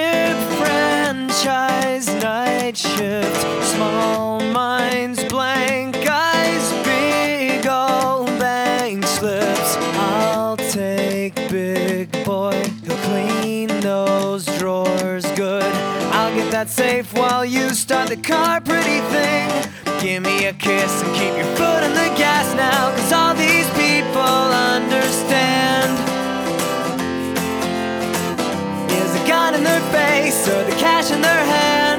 ship, franchise, night shift, small minds, blank eyes, big old bank slips. I'll take big boy, he'll clean those drawers good. I'll get that safe while you start the car, pretty thing. Give me a kiss and keep your foot on the gas now, 'cause all these people understand. Is the gun in their face or the cash in their hand?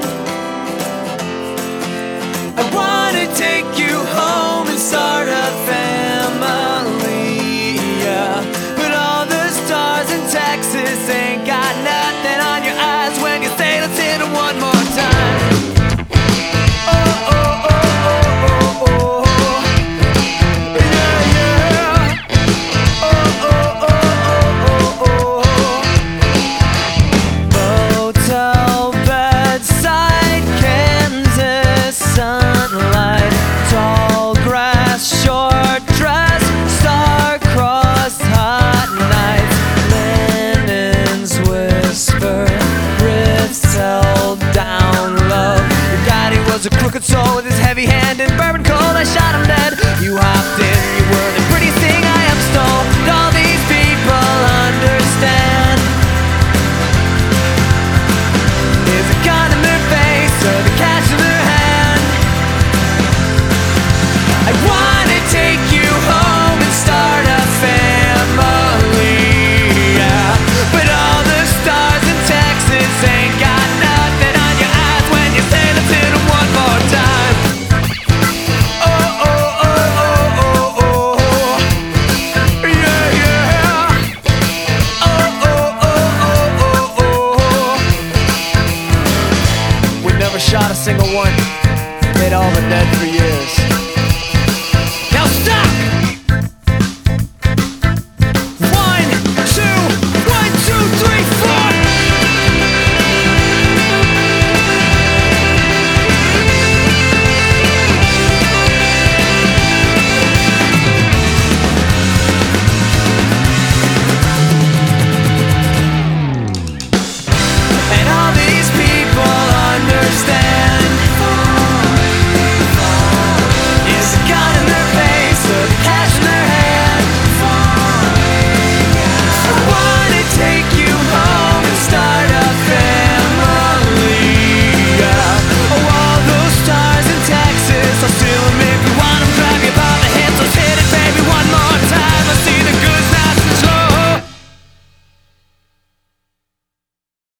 I wanna take you home and start a family, yeah. But all the stars in Texas ain't got nothing on your eyes when you say let's hit it one more time. Oh, oh, oh, oh, oh, oh. Yeah, yeah. Oh, oh, oh, oh, oh, oh. Motel bedside, Kansas sunlight, tall grass, short dress, star-crossed hot nights, linens whisper, wrists held down love. Your daddy was a crooked soul with his heavy hand and bourbon cold. I shot him dead. You hopped in, you were the prettiest thing I ever stole. And all these people understand. Is a gun in their face or the cash in their hand? I wanna take you home and start a family, yeah. But all the stars in Texas ain't got nothing on your eyes when you say let's hit it one more time. Oh, oh, oh, oh, oh, oh. Yeah, yeah. Oh, oh, oh, oh, oh, oh. We never shot a single one. Made all the dead for years.